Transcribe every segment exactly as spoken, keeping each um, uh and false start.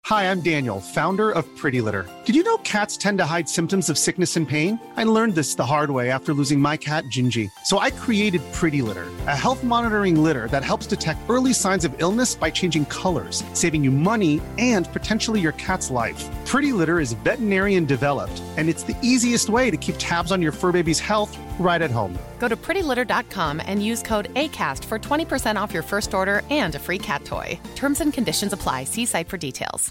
Hi, I'm Daniel, founder of Pretty Litter. Did you know cats tend to hide symptoms of sickness and pain? I learned this the hard way after losing my cat, Gingy. So I created Pretty Litter, a health monitoring litter that helps detect early signs of illness by changing colors, saving you money and potentially your cat's life. Pretty Litter is veterinarian developed, and it's the easiest way to keep tabs on your fur baby's health right at home. Go to pretty litter dot com and use code ACAST for twenty percent off your first order and a free cat toy. Terms and conditions apply. See site for details.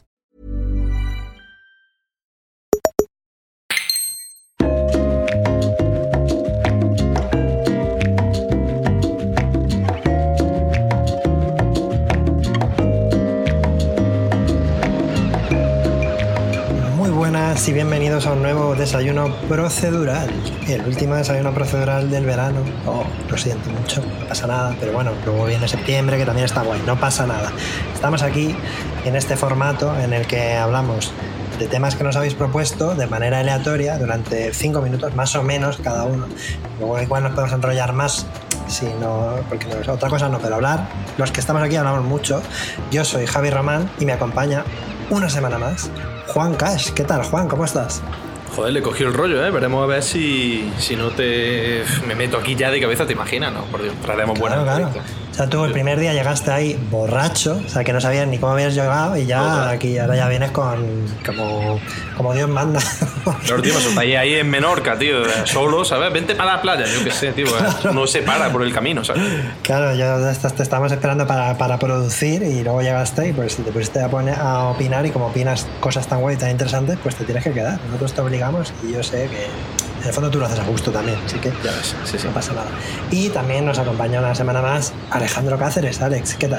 Y bienvenidos a un nuevo desayuno procedural, el último desayuno procedural del verano. Oh, lo siento mucho, no pasa nada, pero bueno, luego viene septiembre, que también está guay, no pasa nada. Estamos aquí en este formato en el que hablamos de temas que nos habéis propuesto de manera aleatoria durante cinco minutos más o menos cada uno. Luego igual nos podemos enrollar más, si no, porque no, otra cosa no, pero hablar, los que estamos aquí hablamos mucho. Yo soy Javi Román y me acompaña una semana más Juan Cash. ¿Qué tal, Juan? ¿Cómo estás? Joder, le cogí el rollo, ¿eh? Veremos a ver si, si no te... me meto aquí ya de cabeza, ¿te imaginas? No, por Dios, traeremos buenas. Claro, claro. O sea, tú el primer día llegaste ahí borracho, o sea, que no sabías ni cómo habías llegado y ya Total. Aquí ahora ya vienes con... como, como Dios manda. Claro, tío, me soltáis ahí en Menorca, tío, solo, ¿sabes? Vente para la playa, yo qué sé, tío. Claro. No se para por el camino, ¿sabes? Claro, yo te estábamos esperando para, para producir y luego llegaste y pues te pusiste a, poner, a opinar y como opinas cosas tan guay y tan interesantes, pues te tienes que quedar. Nosotros te obligamos y yo sé que en el fondo tú lo haces a gusto también, así que ya ves, sí, sí. No pasa nada. Y también nos acompaña una semana más Alejandro Cáceres. Alex, ¿qué tal?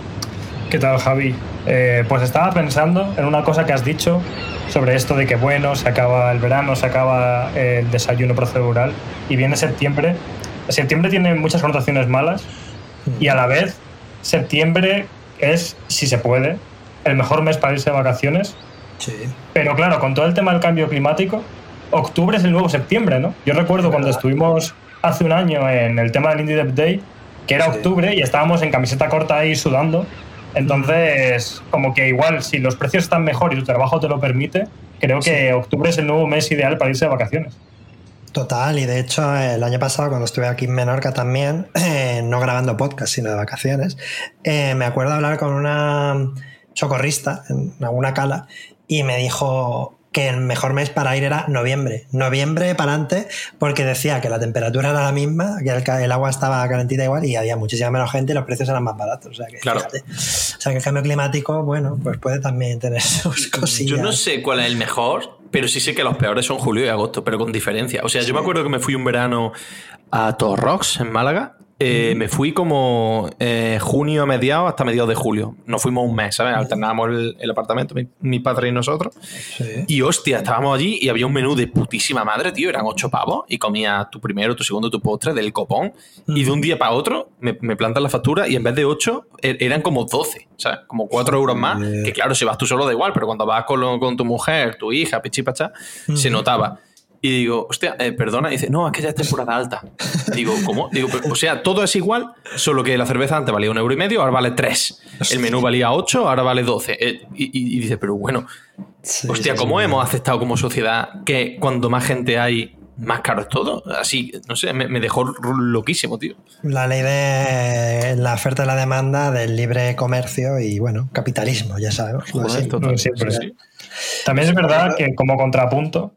¿Qué tal, Javi? Eh, pues estaba pensando en una cosa que has dicho sobre esto de que, bueno, se acaba el verano, se acaba el desayuno procedural y viene septiembre. Septiembre tiene muchas connotaciones malas y a la vez septiembre es, si se puede, el mejor mes para irse de vacaciones. Sí. Pero claro, con todo el tema del cambio climático, octubre es el nuevo septiembre, ¿no? Yo recuerdo cuando estuvimos hace un año en el tema del Indie Dev Day, que era sí. octubre y estábamos en camiseta corta ahí sudando. Entonces, como que igual, si los precios están mejor y tu trabajo te lo permite, creo que sí. octubre es el nuevo mes ideal para irse de vacaciones. Total, y de hecho el año pasado cuando estuve aquí en Menorca también, eh, no grabando podcast sino de vacaciones, eh, me acuerdo hablar con una socorrista en alguna cala y me dijo que el mejor mes para ir era noviembre. Noviembre para adelante, porque decía que la temperatura era la misma, que el, el agua estaba calentita igual y había muchísima menos gente y los precios eran más baratos. O sea que, claro. fíjate, o sea que el cambio climático, bueno, pues puede también tener sus cosillas. Yo no sé cuál es el mejor, pero sí sé que los peores son julio y agosto, pero con diferencia. O sea, sí. Yo me acuerdo que me fui un verano a Torrox, en Málaga. Eh, mm. Me fui como eh, junio a mediados hasta mediados de julio. Nos fuimos un mes, ¿sabes? Alternábamos el, el apartamento, mi, mi padre y nosotros. Sí. Y hostia, estábamos allí y había un menú de putísima madre, tío. Eran ocho pavos y comías tu primero, tu segundo, tu postre del copón. Mm. Y de un día para otro me, me plantan la factura y en vez de ocho eran como doce, ¿sabes? Como cuatro euros más. Que claro, si vas tú solo da igual, pero cuando vas con, con tu mujer, tu hija, pichipachá, mm. se notaba. Y digo, hostia, eh, perdona. Y dice, no, es que ya es temporada alta. Digo, ¿cómo? Digo, pero, o sea, todo es igual, solo que la cerveza antes valía un euro y medio, ahora vale tres. El menú valía ocho, ahora vale doce. Eh, y, y, y dice, pero bueno, sí, hostia, sí, ¿cómo sí, hemos sí. aceptado como sociedad que cuando más gente hay, más caro es todo? Así, no sé, me, me dejó loquísimo, tío. La ley de la oferta y la demanda del libre comercio y, bueno, capitalismo, ya sabemos. Joder, sí, total, sí, sí. Sí. También es verdad que como contrapunto,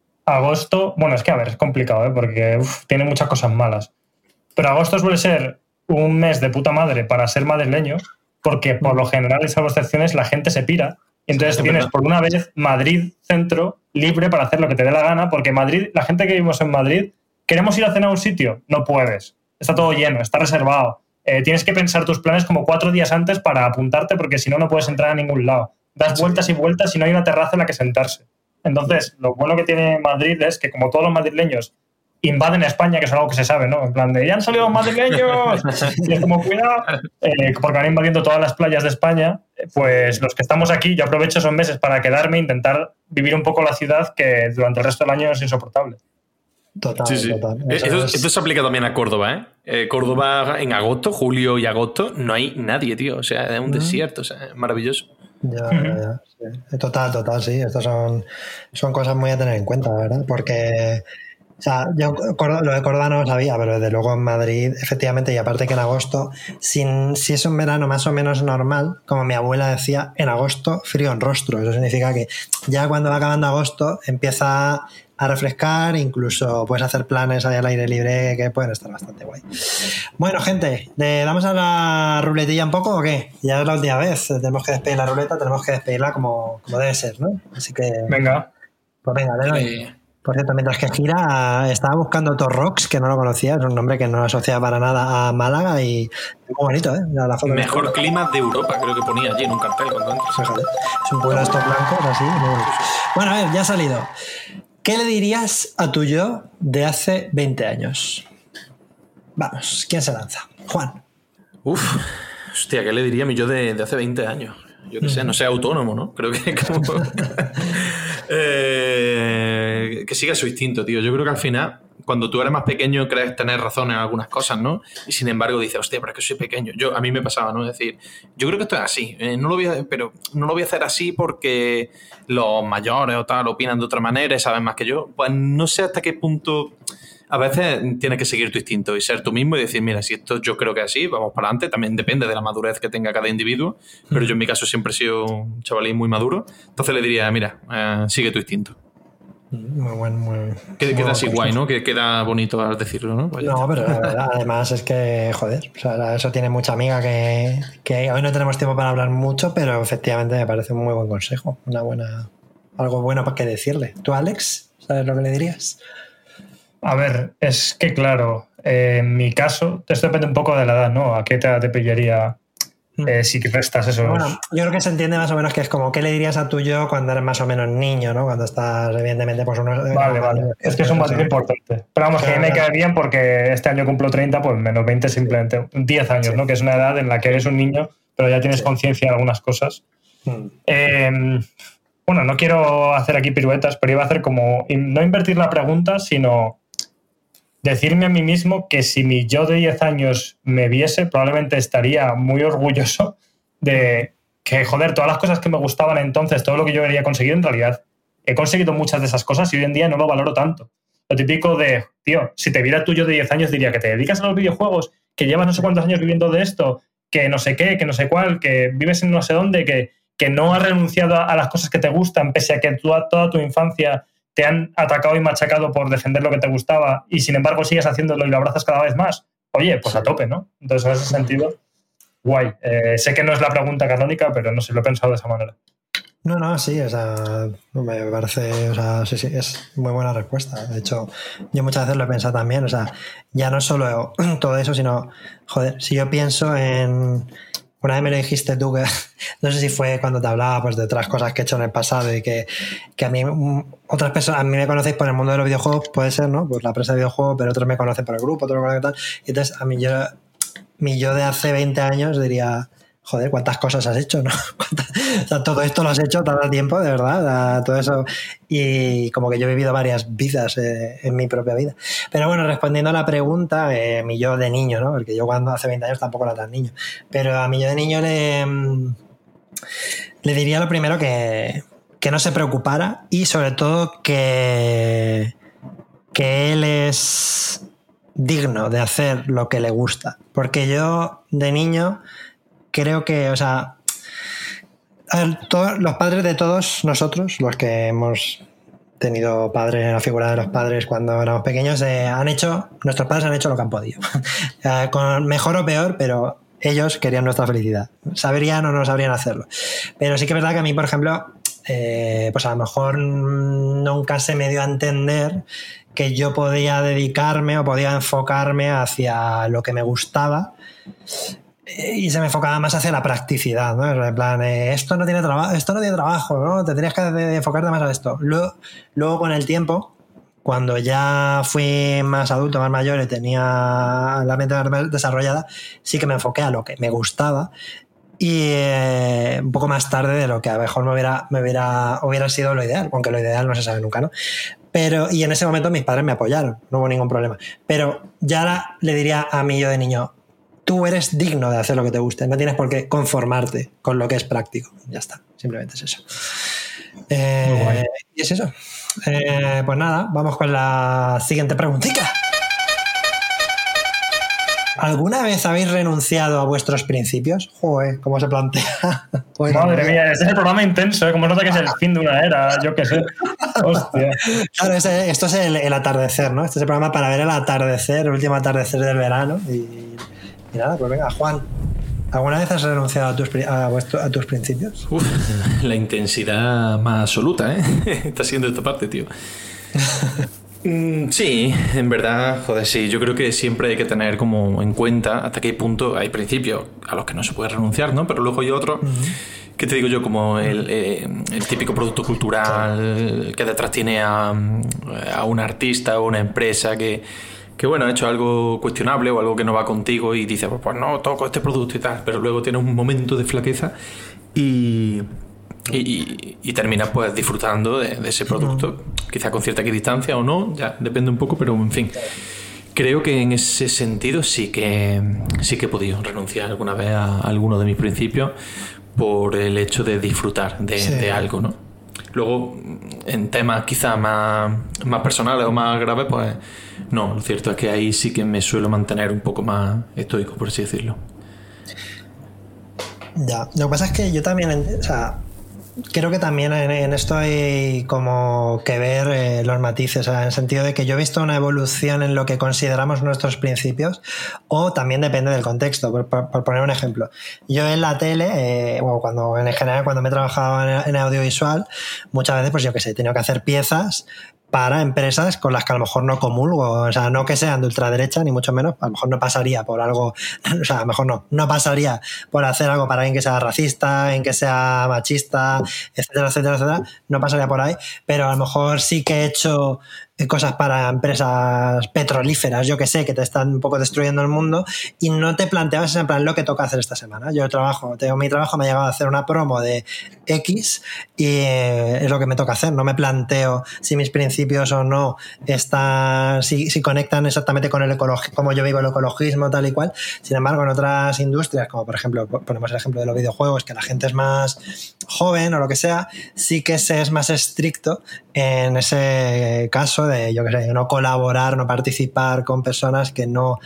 agosto, bueno, es que a ver, es complicado, ¿eh? Porque uf, tiene muchas cosas malas. Pero agosto suele ser un mes de puta madre para ser madrileño, porque por lo general, y salvo excepciones, la gente se pira. Y entonces sí, tienes por una vez Madrid centro libre para hacer lo que te dé la gana, porque Madrid, la gente que vivimos en Madrid, queremos ir a cenar a un sitio, no puedes. Está todo lleno, está reservado. Eh, tienes que pensar tus planes como cuatro días antes para apuntarte, porque si no, no puedes entrar a ningún lado. Das sí. vueltas y vueltas y no hay una terraza en la que sentarse. Entonces, lo bueno que tiene Madrid es que, como todos los madrileños invaden España, que es algo que se sabe, ¿no? En plan de, ¡ya han salido los madrileños! Y es como, cuidado, eh, porque van invadiendo todas las playas de España, pues los que estamos aquí, yo aprovecho esos meses para quedarme e intentar vivir un poco la ciudad, que durante el resto del año es insoportable. Total, sí, sí. total. Esto, esto se aplica también a Córdoba, ¿eh? eh Córdoba en agosto, julio y agosto, no hay nadie, tío. O sea, es un desierto, o sea, es maravilloso. Ya, uh-huh. ya, sí. Total, total, sí. Estas son, son cosas muy a tener en cuenta, ¿verdad? Porque, o sea, yo lo de Córdoba no lo sabía, pero desde luego en Madrid, efectivamente, y aparte que en agosto, sin, si es un verano más o menos normal, como mi abuela decía, en agosto frío en rostro. Eso significa que ya cuando va acabando agosto empieza a refrescar, incluso puedes hacer planes ahí al aire libre que pueden estar bastante guay. Bueno, gente, ¿le damos a la ruletilla un poco o qué? Ya es la última vez, tenemos que despedir la ruleta, tenemos que despedirla como, como debe ser, ¿no? Así que... Venga. Pues venga, le doy. Eh. Por cierto, mientras que gira, estaba buscando Torrox, que no lo conocía, es un nombre que no asocia para nada a Málaga y es muy bonito, ¿eh? La foto Mejor clima de Europa, creo que ponía allí en un cartel cuando entras. Fíjate, es un pueblo de estos blancos, así, muy bonito. Bueno, a ver, ya ha salido. ¿Qué le dirías a tu yo de hace veinte años? Vamos, ¿quién se lanza? Juan. Uf, hostia, ¿qué le diría a mi yo de, de hace veinte años? Yo qué sé, no sé, autónomo, ¿no? Creo que como... eh, que siga su instinto, tío. Yo creo que al final, cuando tú eres más pequeño, crees tener razón en algunas cosas, ¿no? Y sin embargo dices, hostia, pero es que soy pequeño. Yo, a mí me pasaba, ¿no? Es decir, yo creo que esto es así. Eh, no lo voy a, pero no lo voy a hacer así porque los mayores o tal opinan de otra manera y saben más que yo. Pues no sé hasta qué punto... A veces tienes que seguir tu instinto y ser tú mismo y decir, mira, si esto yo creo que es así, vamos para adelante. También depende de la madurez que tenga cada individuo, pero yo en mi caso siempre he sido un chavalín muy maduro. Entonces le diría, mira, eh, sigue tu instinto. Muy bueno, muy... Queda, queda así guay, ¿no? Que queda bonito al decirlo, ¿no? Pues no, pero la verdad, además es que, joder, o sea, eso tiene mucha amiga que, que hoy no tenemos tiempo para hablar mucho, pero efectivamente me parece un muy buen consejo, una buena... algo bueno para que decirle. ¿Tú, Alex, sabes lo que le dirías? A ver, es que claro, eh, en mi caso, esto depende un poco de la edad, ¿no? ¿A qué edad te pillaría eh, si restas eso? Bueno, yo creo que se entiende más o menos que es como, ¿qué le dirías a tu yo cuando eres más o menos niño, ¿no? Cuando estás, evidentemente, pues uno... Vale, vale. Es que es un matiz importante. Pero vamos, que a mí me queda bien porque este año cumplo treinta, pues menos veinte simplemente. diez años, ¿no? Que es una edad en la que eres un niño, pero ya tienes sí. conciencia de algunas cosas. Hmm. Eh, bueno, no quiero hacer aquí piruetas, pero iba a hacer como... No invertir la pregunta, sino... decirme a mí mismo que si mi yo de diez años me viese, probablemente estaría muy orgulloso de que, joder, todas las cosas que me gustaban entonces, todo lo que yo quería conseguir, en realidad he conseguido muchas de esas cosas y hoy en día no lo valoro tanto. Lo típico de, tío, si te viera tú yo de diez años, diría que te dedicas a los videojuegos, que llevas no sé cuántos años viviendo de esto, que no sé qué, que no sé cuál, que vives en no sé dónde, que, que no has renunciado a, a las cosas que te gustan, pese a que tú, a toda tu infancia te han atacado y machacado por defender lo que te gustaba y sin embargo sigues haciéndolo y lo abrazas cada vez más. Oye, pues a tope, ¿no? Entonces, en ese sentido, guay. Eh, sé que no es la pregunta canónica, pero no sé, lo he pensado de esa manera. No, no, sí, o sea, me parece, o sea, sí, sí, es muy buena respuesta. De hecho, yo muchas veces lo he pensado también, o sea, ya no solo todo eso, sino, joder, si yo pienso en... Una vez me lo dijiste tú, que no sé si fue cuando te hablaba pues, de otras cosas que he hecho en el pasado y que, que a mí, otras personas, a mí me conocéis por el mundo de los videojuegos, puede ser, ¿no? Pues la empresa de videojuegos, pero otros me conocen por el grupo, otros me conocen tal. Y entonces, a mí yo, mi yo de hace veinte años diría, joder, ¿cuántas cosas has hecho, no? O sea, todo esto lo has hecho todo el tiempo, de verdad, todo eso. Y como que yo he vivido varias vidas eh, en mi propia vida. Pero bueno, respondiendo a la pregunta, eh, mi yo de niño, ¿no? Porque yo cuando hace veinte años tampoco era tan niño. Pero a mi yo de niño le, le diría lo primero que, que no se preocupara y sobre todo que, que él es digno de hacer lo que le gusta. Porque yo de niño... Creo que, o sea, a ver, todos, los padres de todos nosotros, los que hemos tenido padres en la figura de los padres cuando éramos pequeños, eh, han hecho, nuestros padres han hecho lo que han podido. eh, con mejor o peor, pero ellos querían nuestra felicidad. Sabrían o no sabrían hacerlo. Pero sí que es verdad que a mí, por ejemplo, eh, pues a lo mejor nunca se me dio a entender que yo podía dedicarme o podía enfocarme hacia lo que me gustaba. Y se me enfocaba más hacia la practicidad, ¿no? En plan, eh, esto no tiene trabajo, esto no tiene trabajo, ¿no? Tendrías que enfocarte más a esto. Luego, luego, con el tiempo, cuando ya fui más adulto, más mayor y tenía la mente más desarrollada, sí que me enfoqué a lo que me gustaba y eh, un poco más tarde de lo que a lo mejor me hubiera, me hubiera, hubiera sido lo ideal, aunque lo ideal no se sabe nunca, ¿no? Pero, y en ese momento mis padres me apoyaron, no hubo ningún problema. Pero ya ahora le diría a mí yo de niño, tú eres digno de hacer lo que te guste, no tienes por qué conformarte con lo que es práctico. Ya está, simplemente es eso. Eh, y es eso. Eh, pues nada, vamos con la siguiente preguntita. ¿Alguna vez habéis renunciado a vuestros principios? Joder, ¿cómo se plantea? Bueno, madre mía, este es el programa intenso, ¿eh? Como nota que es el fin de una era, yo qué sé. Hostia. Claro, ese, esto es el, el atardecer, ¿no? Este es el programa para ver el atardecer, el último atardecer del verano. Y, y nada, pues venga, Juan. ¿Alguna vez has renunciado a tus, a vuestro, a tus principios? Uf, la intensidad más absoluta, ¿eh? Está siendo esta parte, tío. Sí, en verdad, joder, sí. Yo creo que siempre hay que tener como en cuenta hasta qué punto hay principios a los que no se puede renunciar, ¿no? Pero luego hay otros, uh-huh. que te digo yo, como el, eh, el típico producto cultural que detrás tiene a, a un artista o una empresa que, que, bueno, ha hecho algo cuestionable o algo que no va contigo y dice, pues, pues no, toco este producto y tal, pero luego tiene un momento de flaqueza y... Y, y, y terminas pues disfrutando de, de ese producto, uh-huh. quizá con cierta equidistancia o no, ya depende un poco, pero en fin, creo que en ese sentido sí que sí que he podido renunciar alguna vez a alguno de mis principios por el hecho de disfrutar de, sí. de algo, ¿no? Luego, en temas quizá más, más personales o más graves, pues no, lo cierto es que ahí sí que me suelo mantener un poco más estoico, por así decirlo. Ya, lo que pasa es que yo también, o sea, creo que también en, en esto hay como que ver eh, los matices, o sea, en el sentido de que yo he visto una evolución en lo que consideramos nuestros principios, o también depende del contexto. Por, por, por poner un ejemplo, yo en la tele, eh, bueno, cuando en general cuando me he trabajado en, en audiovisual, muchas veces, pues yo qué sé, he tenido que hacer piezas para empresas con las que a lo mejor no comulgo, o sea, no que sean de ultraderecha, ni mucho menos, a lo mejor no pasaría por algo, o sea, a lo mejor no, no pasaría por hacer algo para alguien que sea racista, en que sea machista, etcétera, etcétera, etcétera, no pasaría por ahí, pero a lo mejor sí que he hecho cosas para empresas petrolíferas, yo que sé, que te están un poco destruyendo el mundo y no te planteabas en plan lo que toca hacer esta semana. Yo trabajo, tengo mi trabajo, me ha llegado a hacer una promo de X y eh, es lo que me toca hacer. No me planteo si mis principios o no están, si, si conectan exactamente con el ecologismo, como yo vivo el ecologismo, tal y cual. Sin embargo, en otras industrias, como por ejemplo, ponemos el ejemplo de los videojuegos, que la gente es más joven o lo que sea, sí que se es más estricto en ese caso de, yo qué sé, no colaborar, no participar con personas que no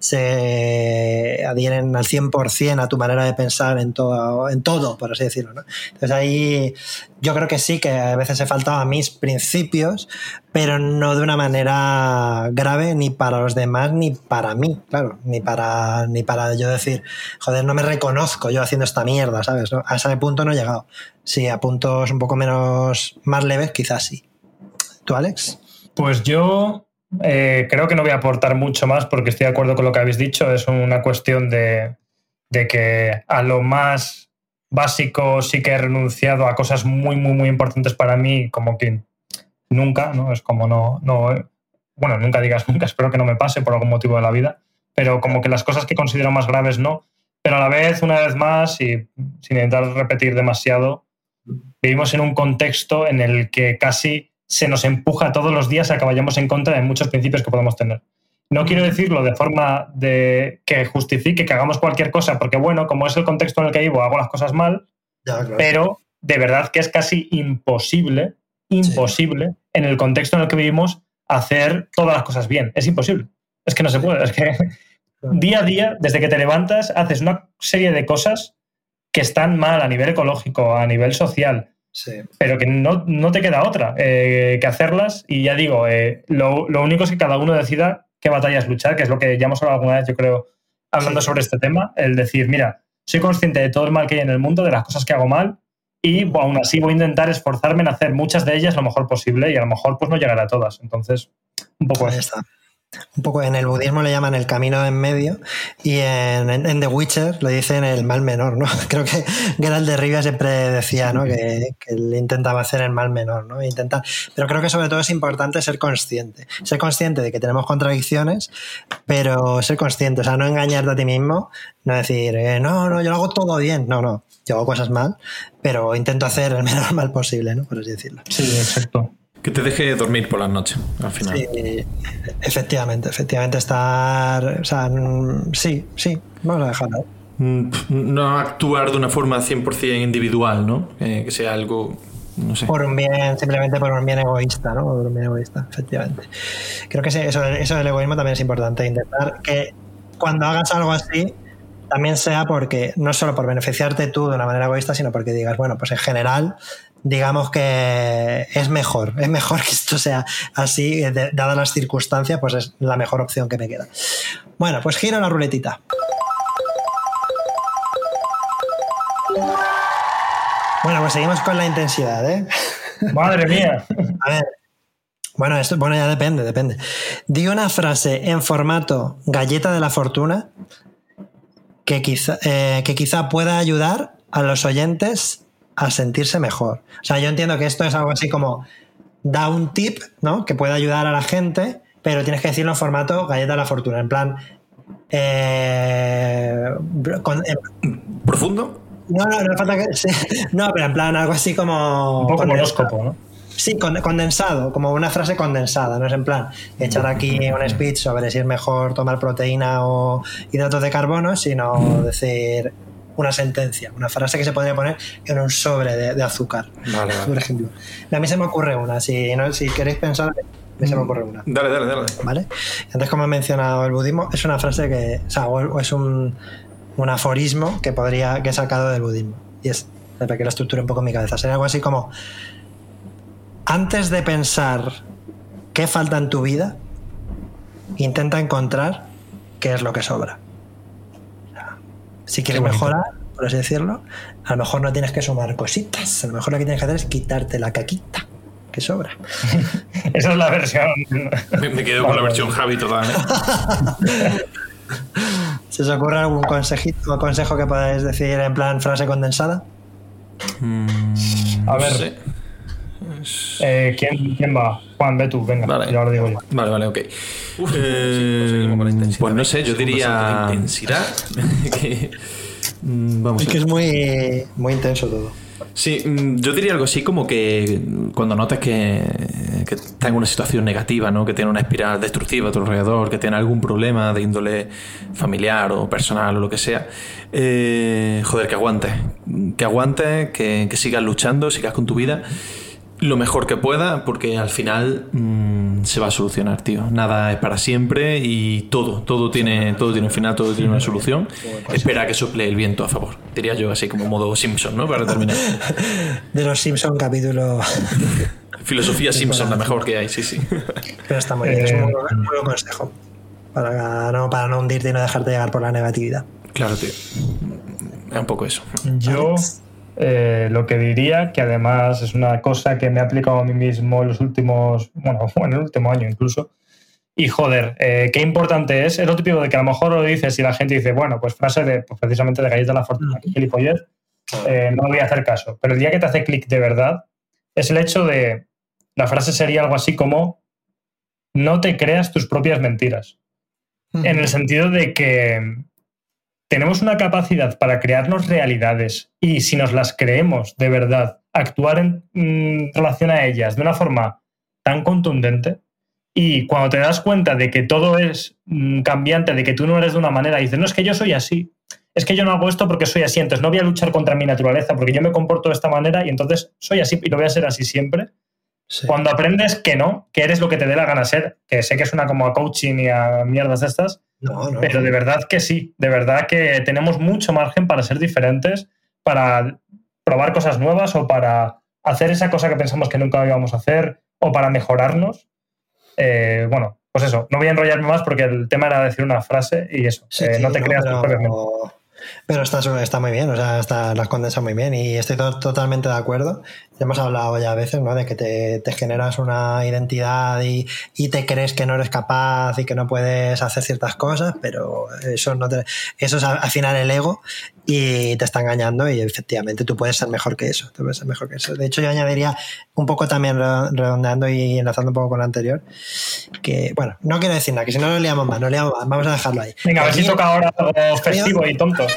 se adhieren al cien por ciento a tu manera de pensar en todo, en todo, por así decirlo, ¿no? Entonces ahí yo creo que sí, que a veces he faltado a mis principios, pero no de una manera grave ni para los demás ni para mí, claro, ni para, ni para yo decir, joder, no me reconozco yo haciendo esta mierda, ¿sabes? ¿No? A ese punto no he llegado. Sí, a puntos un poco menos, más leves, quizás sí. ¿Tú, Alex? Pues yo eh, creo que no voy a aportar mucho más porque estoy de acuerdo con lo que habéis dicho. Es una cuestión de, de que a lo más básico sí que he renunciado a cosas muy, muy, muy importantes para mí, como que nunca, ¿no? Es como no, no, bueno, nunca digas nunca, espero que no me pase por algún motivo de la vida, pero como que las cosas que considero más graves no. Pero a la vez, una vez más, y sin intentar repetir demasiado, vivimos en un contexto en el que casi se nos empuja todos los días a que vayamos en contra de muchos principios que podemos tener. No quiero decirlo de forma de que justifique que hagamos cualquier cosa, porque bueno, como es el contexto en el que vivo, hago las cosas mal, ya, claro. Pero de verdad que es casi imposible, imposible, sí. En el contexto en el que vivimos, hacer todas las cosas bien. Es imposible. Es que no se puede. Es que día a día, desde que te levantas, haces una serie de cosas que están mal a nivel ecológico, a nivel social, sí. Pero que no, no te queda otra eh, que hacerlas. Y ya digo, eh, lo, lo único es que cada uno decida qué batallas luchar, que es lo que ya hemos hablado alguna vez, yo creo, hablando sí. sobre este tema, el decir, mira, soy consciente de todo el mal que hay en el mundo, de las cosas que hago mal, y bueno, aún así voy a intentar esforzarme en hacer muchas de ellas lo mejor posible y a lo mejor pues no llegar a todas. Entonces, un poco ahí está. Un poco en el budismo le llaman el camino en medio y en, en, en The Witcher le dicen el mal menor, ¿no? Creo que Geralt de Rivia siempre decía, ¿no? que, que él intentaba hacer el mal menor, ¿no? Intentar, pero creo que sobre todo es importante ser consciente. Ser consciente de que tenemos contradicciones, pero ser consciente, o sea, no engañarte a ti mismo, no decir, eh, no, no, yo lo hago todo bien. No, no, yo hago cosas mal, pero intento hacer el menor mal posible, ¿no? Por así decirlo. Sí, exacto. Que te deje dormir por las noches, al final. Sí, efectivamente, efectivamente estar... O sea, sí, sí, vamos a dejarlo. No actuar de una forma cien por ciento individual, ¿no? Eh, que sea algo... No sé. Por un bien, simplemente por un bien egoísta, ¿no? Por un bien egoísta, efectivamente. Creo que eso, eso del egoísmo también es importante. Intentar que cuando hagas algo así, también sea porque, no solo por beneficiarte tú de una manera egoísta, sino porque digas, bueno, pues en general, digamos que es mejor, es mejor que esto sea así, de, dadas las circunstancias, pues es la mejor opción que me queda. Bueno, pues giro la ruletita. Bueno, pues seguimos con la intensidad, ¿eh? Madre mía. A ver. Bueno, esto bueno, ya depende, depende. Di una frase en formato galleta de la fortuna que quizá, eh, que quizá pueda ayudar a los oyentes a sentirse mejor. O sea, yo entiendo que esto es algo así como da un tip, ¿no? Que puede ayudar a la gente, pero tienes que decirlo en formato galleta de la fortuna. En plan... Eh, con, eh, ¿Profundo? No, no, no falta que... Sí. No, pero en plan algo así como... Un poco como horóscopo, ¿no? Sí, condensado, como una frase condensada, no es en plan echar aquí un speech sobre si es mejor tomar proteína o hidratos de carbono, sino decir una sentencia, una frase que se podría poner en un sobre de, de azúcar, vale, vale. Por ejemplo. A mí se me ocurre una, si, no, si queréis pensar, a mí se me ocurre una. Dale, dale, dale. ¿Vale? Antes, como he mencionado, el budismo es una frase que, o sea, o es un, un aforismo que podría que he sacado del budismo, y es, para que lo estructure un poco en mi cabeza, sería algo así como: antes de pensar qué falta en tu vida, intenta encontrar qué es lo que sobra. Si quieres mejorar, por así decirlo, a lo mejor no tienes que sumar cositas. A lo mejor lo que tienes que hacer es quitarte la caquita que sobra. Esa es la versión. Me, me quedo con la versión Javi total, ¿eh? ¿Se os ocurre algún consejito o consejo que podáis decir en plan frase condensada? Mm, a ver. No sé. Eh, ¿quién, ¿Quién va? Juan, ve tú, venga, vale. yo lo digo yo. Vale, vale, ok. Uf, eh, pues, pues no sé, yo diría intensidad. que, vamos es a que es muy, muy intenso todo. Sí, yo diría algo así como que cuando notes que, que estás en una situación negativa, ¿no? Que tiene una espiral destructiva a tu alrededor, que tiene algún problema de índole familiar o personal o lo que sea, eh, joder, que aguantes, que aguantes, que, que sigas luchando, sigas con tu vida lo mejor que pueda, porque al final mmm, se va a solucionar, tío. Nada es para siempre y todo, todo tiene, todo tiene un final, todo tiene una solución. Espera a que sople el viento a favor. Diría yo así como modo Simpson, ¿no? Para terminar. De los Simpson capítulo. Filosofía Simpson, la mejor que hay, sí, sí. Pero está muy bien, eh, es un muy buen, muy buen consejo. Para no, para no hundirte y no dejarte llegar por la negatividad. Claro, tío. Es un poco eso. Yo... Eh, lo que diría, que además es una cosa que me he aplicado a mí mismo en los últimos, bueno, en el último año incluso, y joder, eh, qué importante es, es lo típico de que a lo mejor lo dices y la gente dice, bueno, pues frase de, pues precisamente de galleta de la fortuna, que gilipollez, eh, no voy a hacer caso, pero el día que te hace clic de verdad es el hecho de, la frase sería algo así como, no te creas tus propias mentiras, uh-huh. En el sentido de que tenemos una capacidad para crearnos realidades y si nos las creemos de verdad, actuar en, en relación a ellas de una forma tan contundente, y cuando te das cuenta de que todo es mm, cambiante, de que tú no eres de una manera y dices, no, es que yo soy así, es que yo no hago esto porque soy así, entonces no voy a luchar contra mi naturaleza porque yo me comporto de esta manera y entonces soy así y lo voy a ser así siempre. Sí. Cuando aprendes que no, que eres lo que te dé la gana ser, que sé que suena como a coaching y a mierdas de estas, no, no, pero de verdad que sí, de verdad que tenemos mucho margen para ser diferentes, para probar cosas nuevas o para hacer esa cosa que pensamos que nunca íbamos a hacer o para mejorarnos. Eh, bueno, pues eso, no voy a enrollarme más porque el tema era decir una frase y eso, sí, eh, no te no, creas tus propias mentiras. Pero está, está muy bien, o sea, está, las condensas muy bien y estoy to- totalmente de acuerdo. Hemos hablado ya a veces, ¿no? De que te, te generas una identidad y, y te crees que no eres capaz y que no puedes hacer ciertas cosas, pero eso no te, eso es al final el ego y te está engañando y efectivamente tú puedes ser mejor que eso, tú puedes ser mejor que eso. De hecho, yo añadiría un poco también redondeando y enlazando un poco con lo anterior, que, bueno, no quiero decir nada, que si no nos liamos más, nos liamos más, vamos a dejarlo ahí. Venga, a ver si toca ahora algo festivo y tonto.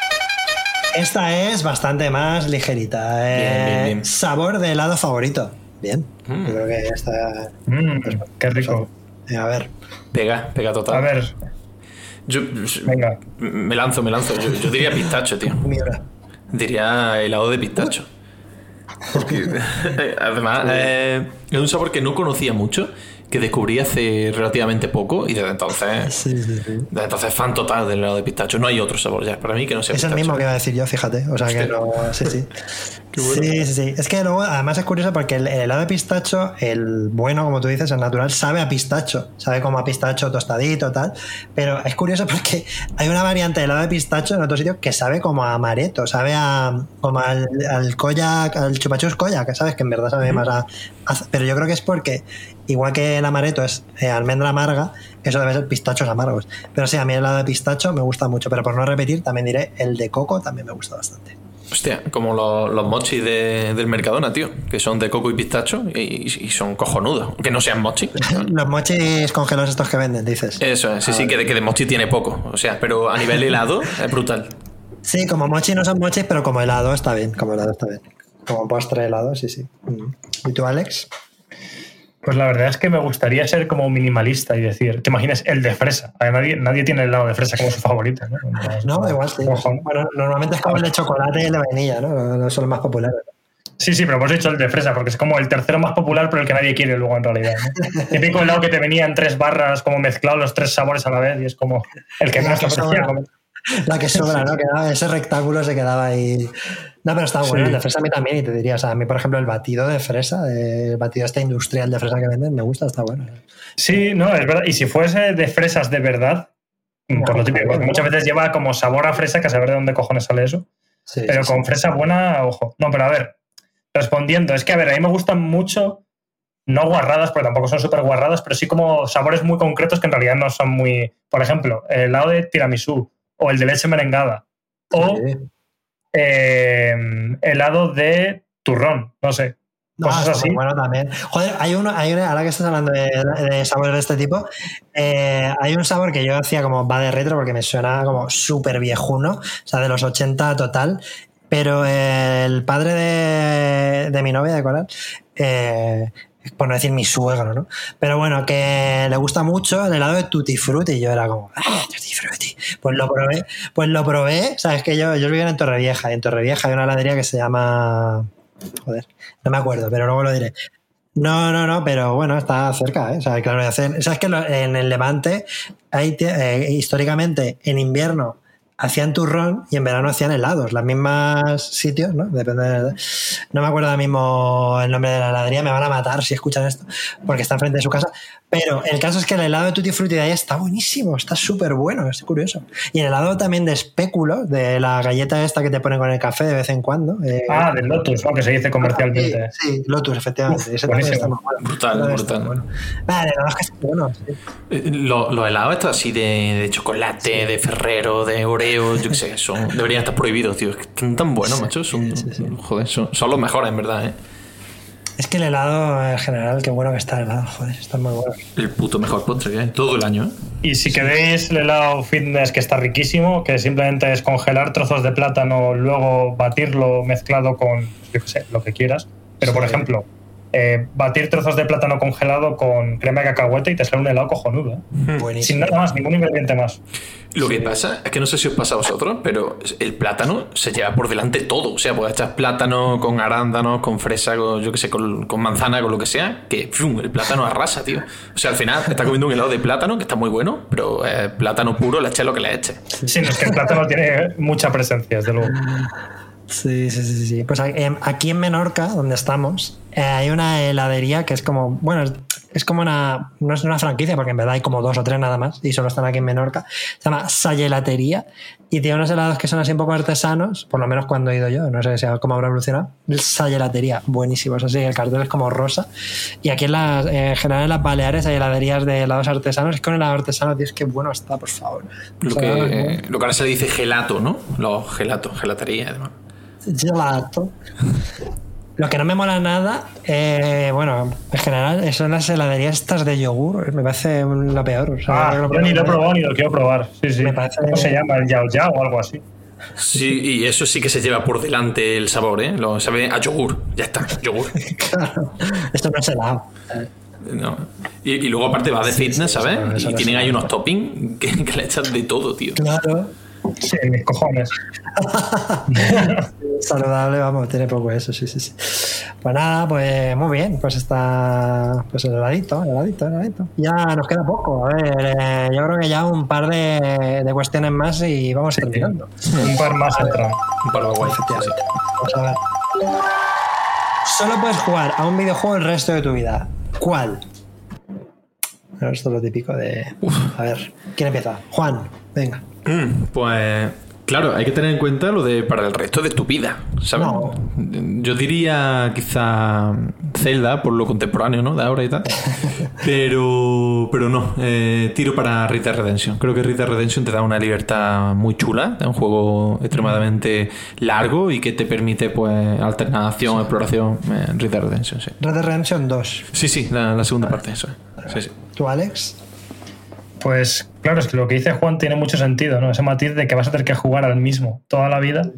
Esta es bastante más ligerita. Eh, bien, bien, bien. Sabor de helado favorito. bien. Mm. Yo creo que está... Mm, qué rico. Eh, a ver. Pega, pega total. A ver, Yo, venga. me lanzo, me lanzo. Yo, yo diría pistacho, tío. Mi hora. Diría helado de pistacho. Porque, además, eh, es un sabor que no conocía mucho, que descubrí hace relativamente poco y desde entonces, Sí, sí, sí. desde entonces fan total del helado de pistacho. No hay otro sabor ya, para mí que no sea Es pistacho. el mismo que iba a decir yo, fíjate. O sea Hostia. que no. Sí, sí. Qué bueno. Sí, sí, sí. Es que luego, además es curioso porque el, el helado de pistacho, el bueno, como tú dices, el natural, sabe a pistacho. Sabe como a pistacho tostadito, tal. Pero es curioso porque hay una variante de helado de pistacho en otro sitio que sabe como a amaretto, sabe a como al, al koyak, al chupachus koyak, que sabes que en verdad sabe más a, a. Pero yo creo que es porque, igual que el amaretto es eh, almendra amarga, eso debe ser pistachos amargos. Pero sí, a mí el helado de pistacho me gusta mucho. Pero por no repetir, también diré el de coco también me gusta bastante. Hostia, como los, los mochis de, del Mercadona, tío, que son de coco y pistacho y, y son cojonudos, aunque no sean mochis. Los mochis congelados estos que venden, dices. Eso es, sí, sí, que de, que de mochi tiene poco, o sea, pero a nivel helado es brutal. Sí, como mochi no son mochis, pero como helado está bien, como helado está bien. Como postre helado, sí, sí. ¿Y tú, Alex? Pues la verdad es que me gustaría ser como minimalista y decir, te imaginas el de fresa. A ver, nadie, nadie tiene el helado de fresa como su favorito, ¿no? No, igual sí. Ojo. Bueno, normalmente es como el de chocolate y el de vainilla, ¿no? No son los más populares. Sí, sí, pero hemos dicho el de fresa porque es como el tercero más popular, pero el que nadie quiere luego en realidad, ¿no? Típico helado que te venía en tres barras, como mezclado los tres sabores a la vez y es como el que La menos que te apetecía sobra. comer. La que sobra, ¿no? Quedaba, ese rectángulo se quedaba ahí. No, pero está bueno, Sí. el de fresa a mí también, y te diría, o sea, a mí, por ejemplo, el batido de fresa, el batido este industrial de fresa que venden, me gusta, está bueno. Sí, no, es verdad. Y si fuese de fresas de verdad, por lo típico, porque muchas veces lleva como sabor a fresa, que a saber de dónde cojones sale eso. Sí, Pero sí, con sí. fresa buena, ojo. No, pero a ver, respondiendo, es que a ver, a mí me gustan mucho, no guarradas, porque tampoco son súper guarradas, pero sí como sabores muy concretos que en realidad no son muy. Por ejemplo, el helado de tiramisú o el de leche merengada o Sí. eh, helado de turrón, no sé. No, Cosas está así. muy bueno también. Joder, hay uno, hay una, ahora que estás hablando de, de sabores de este tipo, eh, hay un sabor que yo hacía como va de retro porque me suena como súper viejuno, o sea, de los ochenta total, pero eh, el padre de, de mi novia, de Coral, eh, por no decir mi suegro, ¿no? Pero bueno, que le gusta mucho el helado de Tutti Frutti y yo era como, ¡ah, Tutti Frutti! Pues lo probé, pues lo probé, sabes que yo, yo vivía en Torrevieja y en Torrevieja hay una heladería que se llama... Joder, no me acuerdo, pero luego lo diré. No, no, no, pero bueno, está cerca, ¿eh? O sea, claro, hacen, sabes que lo- en el Levante hay, eh, históricamente en invierno hacían turrón y en verano hacían helados, las mismas sitios, ¿no? Depende de, no me acuerdo ahora mismo el nombre de la heladería, me van a matar si escuchan esto, porque está enfrente de su casa. Pero el caso es que el helado de Tutti Frutti de ahí está buenísimo, está súper bueno, es curioso. Y el helado también de espéculo, de la galleta esta que te ponen con el café de vez en cuando. eh, Ah, del Lotus, ¿no? Que se dice comercialmente. Sí, sí, Lotus, efectivamente. Uf, Ese también está buenísimo. muy bueno. Brutal, Ese también está brutal. muy bueno. Vale, la verdad es que está bueno. Sí. Eh, lo- Los helados estos así de, de chocolate, de Ferrero, de Oreo, yo qué sé, son, deberían estar prohibidos, tío. Es que están tan buenos, macho. Son, joder, son, son los mejores, en verdad, ¿eh? Es que el helado en general, qué bueno que está el helado, joder, está muy bueno. El puto mejor postre que hay todo el año, ¿eh? Y si queréis el helado fitness que está riquísimo, que simplemente es congelar trozos de plátano, luego batirlo mezclado con, yo qué sé, lo que quieras. Pero, por Sí. ejemplo, eh, batir trozos de plátano congelado con crema de cacahuete y te sale un helado cojonudo, ¿eh? Sin Buenísimo. nada más, ningún ingrediente más. Lo que pasa es que no sé si os pasa a vosotros, pero el plátano se lleva por delante todo. O sea, puedes echar plátano con arándanos, con fresa, con, yo qué sé, con, con manzana, con lo que sea, que ¡fum! El plátano arrasa, tío. O sea, al final estás comiendo un helado de plátano que está muy bueno, pero eh, plátano puro, le eches lo que le eches. Sí, no, es que el plátano tiene mucha presencia, desde luego. Sí, sí, sí, sí. Pues eh, aquí en Menorca, donde estamos, eh, hay una heladería que es como, bueno, es, es como una, no es una franquicia, porque en verdad hay como dos o tres nada más, y solo están aquí en Menorca. Se llama Sayelatería, y tiene unos helados que son así un poco artesanos, por lo menos cuando he ido yo, no sé si cómo habrá evolucionado. Sayelatería, buenísimos, así, el cartel es como rosa. Y aquí en, las, en general en las Baleares hay heladerías de helados artesanos, es que un helado artesano, tío, es que bueno está, por favor. Lo O sea, que, ¿no? eh, lo que ahora se le dice gelato, ¿no? Los gelatos, gelatería, además. Gelato. Lo que no me mola nada, eh, bueno, en general, son las heladerías estas de yogur. Me parece lo peor. O sea, Ah, yo yo ni lo he probado ni lo quiero probar. Sí, sí. Me parece- ¿Cómo se llama? El Yao Yao o algo así. Sí, y eso sí que se lleva por delante el sabor, ¿eh? Lo sabe a yogur. Ya está, yogur. Claro, esto no es helado. No. Y, y luego aparte va de Sí, fitness, sí, ¿sabes? eso no- eso y no tienen se ahí nota. unos toppings que, que le echan de todo, tío. Claro. Sí, mis cojones. Saludable, vamos, tiene poco eso, sí, sí, sí. Pues nada, pues muy bien, pues está pues el heladito, el heladito, el heladito. Ya nos queda poco, a ver, eh, yo creo que ya un par de, de cuestiones más y vamos terminando. Un par más entran. Un palo guay. Efectivamente. Vamos a ver. Solo puedes jugar a un videojuego el resto de tu vida. ¿Cuál? Bueno, esto es lo típico de... A ver, ¿quién empieza? Juan, venga. Mm, pues claro, hay que tener en cuenta lo de para el resto de tu vida, ¿sabes? No. Yo diría quizá Zelda por lo contemporáneo, ¿no? De ahora y tal. Pero, pero no, eh, tiro para Red Dead Redemption. Creo que Red Dead Redemption te da una libertad muy chula, es un juego extremadamente largo y que te permite pues alternación, exploración. eh, Red Dead Redemption, sí. Red Dead Redemption dos. Sí, sí, la, la segunda parte, eso. es. Sí, sí. ¿Tú, Alex? Pues claro, es que lo que dice Juan tiene mucho sentido, ¿no? Ese matiz de que vas a tener que jugar al mismo toda la vida.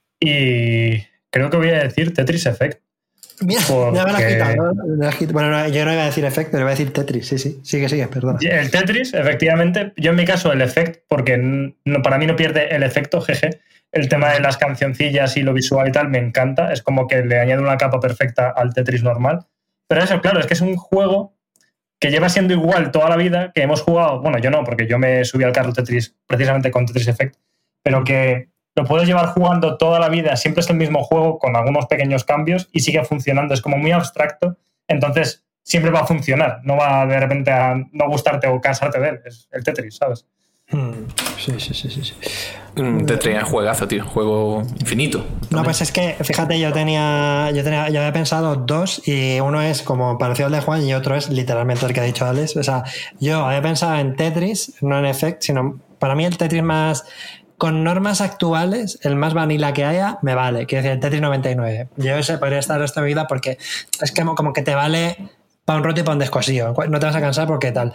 Y creo que voy a decir Tetris Effect. Mira, Porque- ya me la has quitado, ¿no? Me la has quitado. Bueno, no, yo no iba a decir Effect, pero iba a decir Tetris. Sí, sí, sigue, sigue, perdón. El Tetris, efectivamente, yo en mi caso el Effect, porque no, para mí no pierde el efecto, jeje. El tema de las cancioncillas y lo visual y tal me encanta. Es como que le añade una capa perfecta al Tetris normal. Pero eso, claro, es que es un juego que lleva siendo igual toda la vida, que hemos jugado, bueno, yo no, porque yo me subí al carro Tetris precisamente con Tetris Effect, pero que lo puedes llevar jugando toda la vida, siempre es el mismo juego con algunos pequeños cambios y sigue funcionando, es como muy abstracto, entonces siempre va a funcionar, no va de repente a no gustarte o cansarte de él, es el Tetris, ¿sabes? Hmm, Sí, sí, sí, sí, sí. Mm, Te traía juegazo, tío. Juego infinito. No, pues es que, fíjate, yo tenía, yo tenía, yo había pensado dos y uno es como parecido al de Juan y otro es literalmente el que ha dicho Alex. O sea, yo había pensado en Tetris, no en Effect, sino para mí el Tetris más, con normas actuales, el más vanilla que haya, me vale. Quiero decir, el Tetris noventa y nueve. Yo ese podría estar esta vida porque es como, como que te vale para un roto y para un descosío. No te vas a cansar porque tal.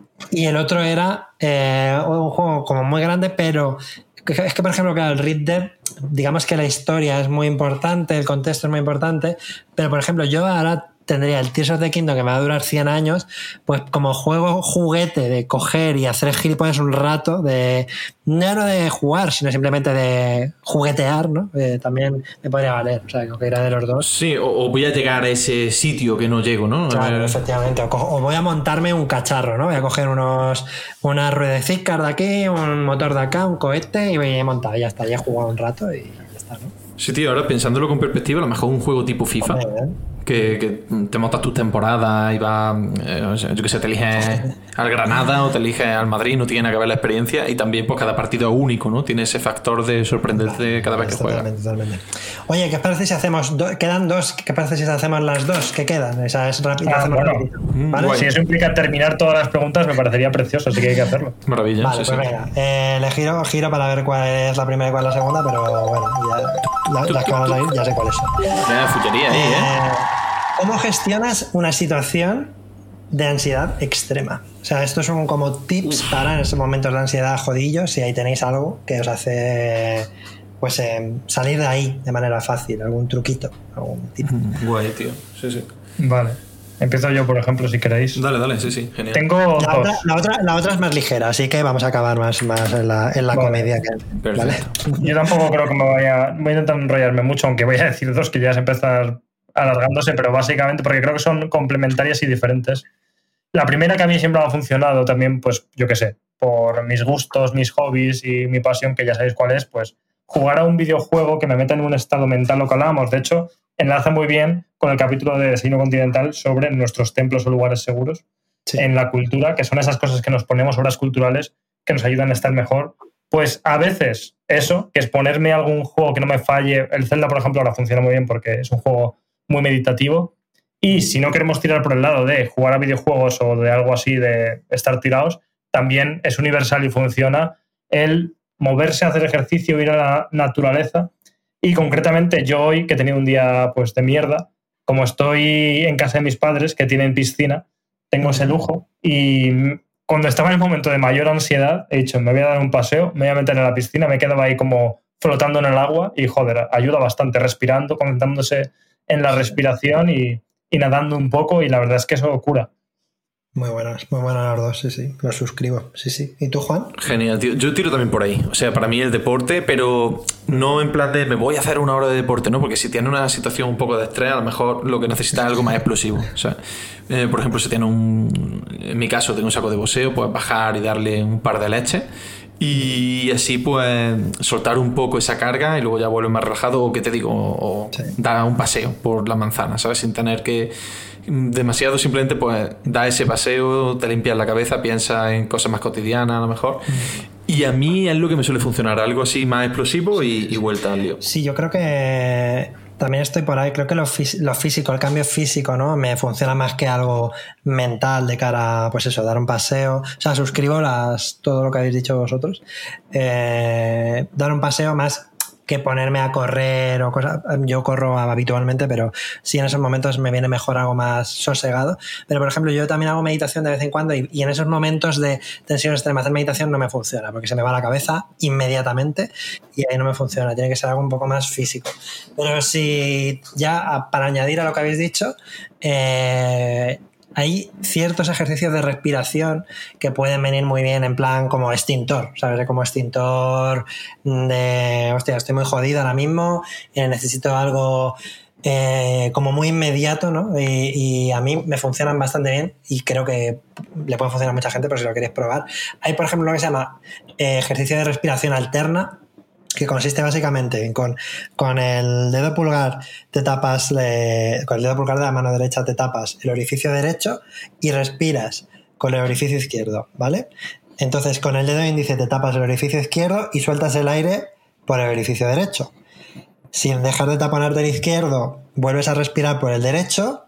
Y el otro era eh, un juego como muy grande, pero es que, por ejemplo, claro, el Red Dead, digamos que la historia es muy importante, el contexto es muy importante, pero, por ejemplo, yo ahora tendría el Tears of the Kingdom que me va a durar cien años, pues como juego juguete de coger y hacer gilipollas un rato, de no de jugar, sino simplemente de juguetear, ¿no? Eh, también me podría valer, o sea, que cualquiera de los dos. Sí, o, o voy a llegar a ese sitio que no llego, ¿no? Claro, Eh, efectivamente. O, co- o voy a montarme un cacharro, ¿no? Voy a coger unos unas ruedecitas de aquí, un motor de acá, un cohete y voy a montar. Y ya está, ya he jugado un rato y ya está, ¿no? Sí, tío, ahora pensándolo con perspectiva, a lo mejor un juego tipo FIFA, Hombre, ¿eh? que, que te montas tus temporadas y vas, eh, o sea, yo que sé, te eliges al Granada o te eliges al Madrid, no tiene que ver la experiencia y también pues cada partido es único, ¿no? Tiene ese factor de sorprenderte cada vez que juegas. Totalmente, totalmente. Oye, ¿qué parece si hacemos do- quedan dos? ¿Qué parece si hacemos las dos? ¿Qué quedan? Esa es rápida. Ah, hacemos bueno. rapidito, Mm, ¿vale? guay. Si eso implica terminar todas las preguntas, me parecería precioso, así que hay que hacerlo. Maravilla, Vale, sí, pues sí. venga, eh, le giro, giro para ver cuál es la primera y cuál es la segunda, pero bueno, ya, la- las que van a salir ya sé cuáles son. Ya, fuchería ahí, ¿eh? Eh, ¿Cómo gestionas una situación de ansiedad extrema? O sea, estos son como tips para en esos momentos de ansiedad jodillos, si ahí tenéis algo que os hace pues eh, salir de ahí de manera fácil, algún truquito, algún tip. Guay, tío. Sí, sí. Vale. Empiezo yo, por ejemplo, si queréis. Dale, dale, sí, sí, genial. Tengo La dos. otra, la, otra, la otra es más ligera, así que vamos a acabar más, más en la, en la Vale. comedia. Que, ¿vale? Perfecto. Yo tampoco creo que me vaya. Voy a intentar enrollarme mucho, aunque voy a decir dos que ya se empiezan alargándose, pero básicamente porque creo que son complementarias y diferentes. La primera que a mí siempre me ha funcionado también, pues yo qué sé, por mis gustos, mis hobbies y mi pasión, que ya sabéis cuál es, pues jugar a un videojuego que me meta en un estado mental, lo que hablábamos. De hecho, enlaza muy bien con el capítulo de Desayuno Continental sobre nuestros templos o lugares seguros Sí. en la cultura, que son esas cosas que nos ponemos, obras culturales, que nos ayudan a estar mejor. Pues a veces eso, que es ponerme algún juego que no me falle. El Zelda, por ejemplo, ahora funciona muy bien porque es un juego muy meditativo. Y si no queremos tirar por el lado de jugar a videojuegos o de algo así, de estar tirados, también es universal y funciona el moverse, hacer ejercicio, ir a la naturaleza. Y concretamente yo hoy, que he tenido un día pues de mierda, como estoy en casa de mis padres, que tienen piscina, tengo ese lujo. Y cuando estaba en el momento de mayor ansiedad, he dicho, me voy a dar un paseo, me voy a meter en la piscina, me quedaba ahí como flotando en el agua y, joder, ayuda bastante respirando, concentrándose en la respiración y, y nadando un poco, y la verdad es que eso cura. Muy buenas, muy buenas las dos, sí, sí, lo suscribo, sí, sí. ¿Y tú, Juan? Genial, tío. Yo tiro también por ahí. O sea, para mí el deporte, pero no en plan de me voy a hacer una hora de deporte, ¿no? Porque si tienes una situación un poco de estrés, a lo mejor lo que necesitas es algo más explosivo. O sea, eh, por ejemplo, si tienes un... En mi caso, tengo un saco de boxeo, pues bajar y darle un par de leches. Y así pues soltar un poco esa carga y luego ya vuelve más relajado, o que te digo, o sí. dar un paseo por la manzana, ¿sabes? Sin tener que demasiado, simplemente pues da ese paseo, te limpias la cabeza, piensas en cosas más cotidianas a lo mejor. Mm. Y a mí es lo que me suele funcionar, algo así más explosivo y, y vuelta al lío. Sí, yo creo que también estoy por ahí, creo que lo, fí- lo físico, el cambio físico, ¿no? Me funciona más que algo mental de cara a, pues eso, dar un paseo. O sea, suscribo las, todo lo que habéis dicho vosotros. Eh, dar un paseo más que ponerme a correr o cosas. Yo corro habitualmente, pero sí en esos momentos me viene mejor algo más sosegado. Pero, por ejemplo, yo también hago meditación de vez en cuando y, y en esos momentos de tensión extrema hacer meditación no me funciona porque se me va la cabeza inmediatamente y ahí no me funciona. Tiene que ser algo un poco más físico. Pero si ya, para añadir a lo que habéis dicho, eh, hay ciertos ejercicios de respiración que pueden venir muy bien en plan como extintor, ¿sabes? Como extintor de, hostia, estoy muy jodido ahora mismo, eh, necesito algo eh, como muy inmediato, ¿no? Y, y a mí me funcionan bastante bien y creo que le pueden funcionar a mucha gente por si lo queréis probar. Hay, por ejemplo, lo que se llama eh, ejercicio de respiración alterna, que consiste básicamente en con, con el dedo pulgar te tapas, le, con el dedo pulgar de la mano derecha te tapas el orificio derecho y respiras con el orificio izquierdo, ¿vale? Entonces con el dedo índice te tapas el orificio izquierdo y sueltas el aire por el orificio derecho. Sin dejar de taponarte el izquierdo, vuelves a respirar por el derecho,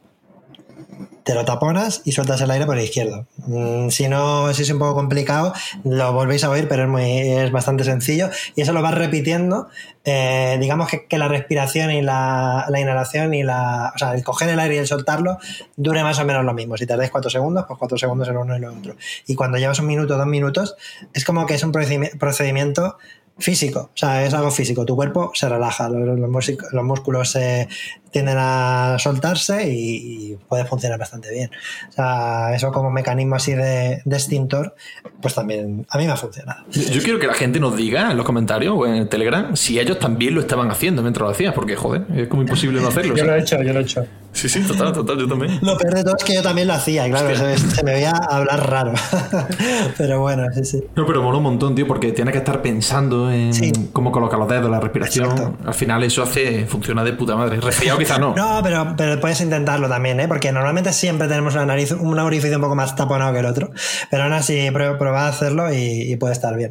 te lo taponas y sueltas el aire por el izquierdo. Mm, si no, si es un poco complicado, lo volvéis a oír, pero es, muy, es bastante sencillo. Y eso lo vas repitiendo. Eh, digamos que, que la respiración y la, la inhalación y la... O sea, el coger el aire y el soltarlo dure más o menos lo mismo. Si tardáis cuatro segundos, pues cuatro segundos en uno y lo otro. Y cuando llevas un minuto, dos minutos, es como que es un procedimiento físico, o sea, es algo físico, tu cuerpo se relaja, los, los, músicos, los músculos se tienden a soltarse y, y puede funcionar bastante bien. O sea, eso como mecanismo así de, de extintor, pues también a mí me ha funcionado. Yo quiero que la gente nos diga en los comentarios o en el Telegram si ellos también lo estaban haciendo mientras lo hacías, porque joder, es como imposible no hacerlo. Yo ¿sabes? lo he hecho, yo lo he hecho. Sí, sí, total, total, yo también. Lo peor de todo es que yo también lo hacía, y claro, se, se me veía hablar raro. Pero bueno, sí, sí. No, pero mola un montón, tío, porque tienes que estar pensando en sí. cómo colocar los dedos, la respiración. Exacto. Al final eso hace, funciona de puta madre. Resfriado quizá no. No, pero, pero puedes intentarlo también, ¿eh? Porque normalmente siempre tenemos una nariz, un orificio un poco más taponado que el otro. Pero aún así, prueba a hacerlo y, y puede estar bien.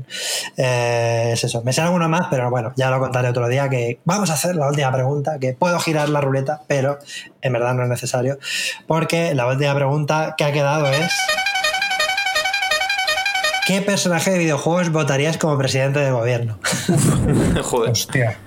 Eh, es eso. Me sale alguno más, pero bueno, ya lo contaré otro día. Que vamos a hacer la última pregunta, que puedo girar la ruleta, pero en verdad no es necesario. Porque la última pregunta que ha quedado es... ¿qué personaje de videojuegos votarías como presidente del gobierno? Uf, joder. Hostia.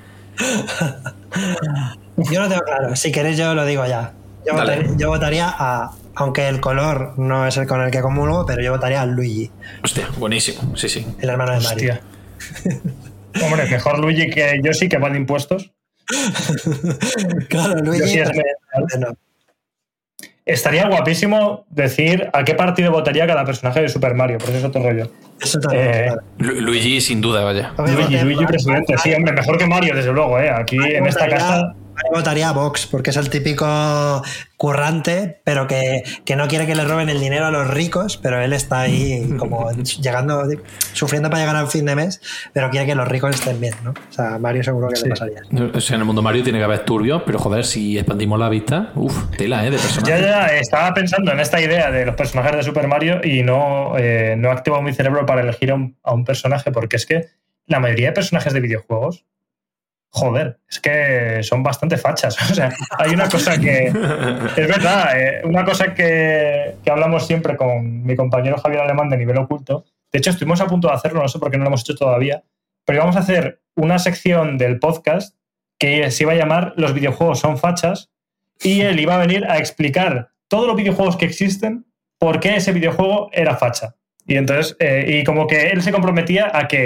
Yo lo tengo claro. Si queréis yo lo digo ya. Yo, votaría, yo votaría a... Aunque el color no es el con el que comulgo, pero yo votaría a Luigi. Hostia, buenísimo. Sí, sí. El hermano de Mario. Hostia. Hombre, mejor Luigi que yo sí, que vale impuestos. Claro, Luigi... Sí es no. Estaría guapísimo decir a qué partido votaría cada personaje de Super Mario, porque es otro rollo. Eso también, eh, claro. Luigi, sin duda, vaya. Luigi, Luigi presidente. Sí, hombre, mejor que Mario, desde luego, ¿eh? Aquí en esta casa... Yo votaría a Vox, porque es el típico currante, pero que, que no quiere que le roben el dinero a los ricos, pero él está ahí como llegando, sufriendo para llegar al fin de mes, pero quiere que los ricos estén bien, ¿no? O sea, Mario seguro que sí. le pasaría. O sea, en el mundo Mario tiene que haber turbios, pero joder, si expandimos la vista, uff, tela, ¿eh? De personajes. Ya, ya, estaba pensando en esta idea de los personajes de Super Mario y no, eh, no he activado mi cerebro para elegir a un, a un personaje, porque es que la mayoría de personajes de videojuegos, joder, es que son bastante fachas. O sea, hay una cosa que... Es verdad, eh, una cosa que, que hablamos siempre con mi compañero Javier Alemán de Nivel Oculto. De hecho, estuvimos a punto de hacerlo, no sé por qué no lo hemos hecho todavía, pero íbamos a hacer una sección del podcast que se iba a llamar Los videojuegos son fachas, y él iba a venir a explicar todos los videojuegos que existen, por qué ese videojuego era facha. Y entonces, eh, y como que él se comprometía a que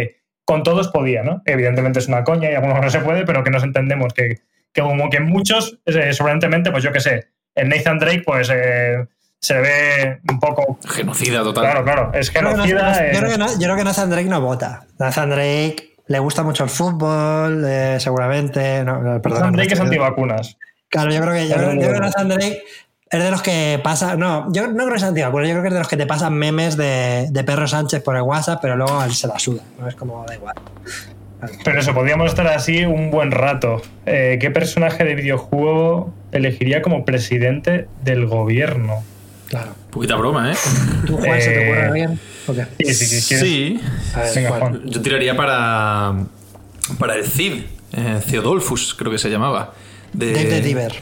con todos podía, ¿no? Evidentemente es una coña y algunos no se puede, pero que nos entendemos que, que como que muchos, eh, sorprendentemente, pues yo qué sé, el Nathan Drake, pues eh, se ve un poco... Genocida total. Claro, claro, es genocida. Yo creo que, no, yo creo que Nathan Drake no vota. Nathan Drake le gusta mucho el fútbol, eh, seguramente. No, perdón, Nathan Drake es antivacunas. Claro, yo creo que, yo, creo, yo creo que Nathan Drake es de los que pasa... No, yo no creo que sea antivacunas, yo creo que es de los que te pasan memes de, de Perro Sánchez por el WhatsApp, pero luego él se la suda, ¿no? Es como, da igual. Pero eso, podríamos estar así un buen rato. Eh, ¿Qué personaje de videojuego elegiría como presidente del gobierno? Claro. Poquita broma, ¿eh? ¿Tú, Juan, eh, se te ocurre alguien? Okay. Sí, sí, sí. Sí. A ver, Venga, Juan. Juan. Yo tiraría para, para el Cid, eh, Theodolphus, creo que se llamaba. De... Dave the Diver.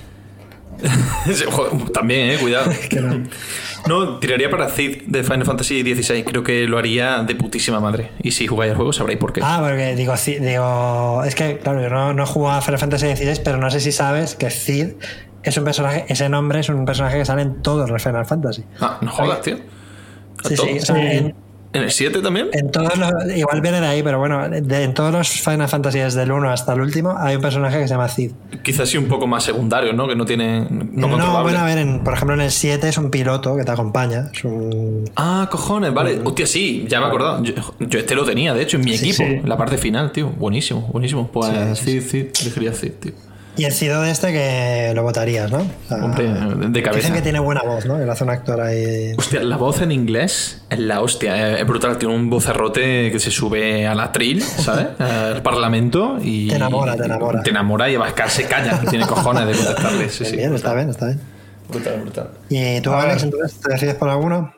También, eh, cuidado. Que no. No, tiraría para Cid de Final Fantasy dieciséis. Creo que lo haría de putísima madre. Y si jugáis al juego sabréis por qué. Ah, porque digo, Cid, digo es que, claro, yo no, no he jugado a Final Fantasy dieciséis, pero no sé si sabes que Cid es un personaje, ese nombre es un personaje que sale en todos los Final Fantasy. Ah, no jodas, tío. ¿A Sí, todos? sí, o sea, en, ¿En el siete también? en todos los, igual viene de ahí, pero bueno, de, en todos los Final Fantasy desde el uno hasta el último hay un personaje que se llama Cid. Quizás sí un poco más secundario, ¿no? Que no tiene... No, No, controlable. bueno, a ver, en, por ejemplo en el siete es un piloto que te acompaña, es un... Ah, cojones, vale. Hostia, sí, ya me he acordado. Yo, yo este lo tenía, de hecho, en mi Sí, equipo. sí. En la parte final, tío. Buenísimo, buenísimo. Pues Sí, Cid, Cid, elegiría Cid, tío. Y el Cido de este que lo votarías, ¿no? O sea, Hombre, de cabeza. dicen que tiene buena voz, ¿no? Que lo hace un actor ahí... Hostia, la voz en inglés es la hostia, es brutal. Tiene un vocerrote que se sube al atril, ¿sabes? Al parlamento y. Te enamora, te enamora. Te enamora y Abascal se calla. No tiene cojones de contestarle. Sí, sí. Bien, está bien, está bien. Brutal, brutal. ¿Y tú, A Alex, ver. entonces, te decides por alguno?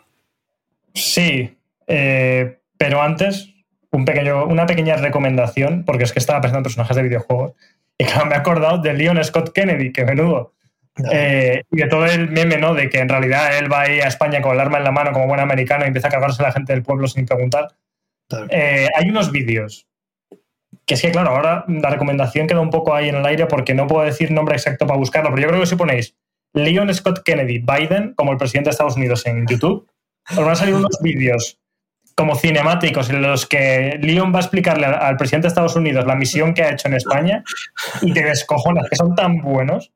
Sí, eh, pero antes un pequeño, una pequeña recomendación, porque es que estaba pensando en personajes de videojuegos. Y claro, me he acordado de Leon Scott Kennedy, que menudo. No. Eh, y de todo el meme, ¿no? De que en realidad él va ahí a España con el arma en la mano como buen americano y empieza a cargarse a la gente del pueblo sin preguntar. Claro. Eh, hay unos vídeos que es que, claro, ahora la recomendación queda un poco ahí en el aire porque no puedo decir nombre exacto para buscarlo, pero yo creo que si ponéis Leon Scott Kennedy Biden como el presidente de Estados Unidos en YouTube, os van a salir unos vídeos como cinemáticos en los que Leon va a explicarle al, al presidente de Estados Unidos la misión que ha hecho en España y te descojonas, que son tan buenos.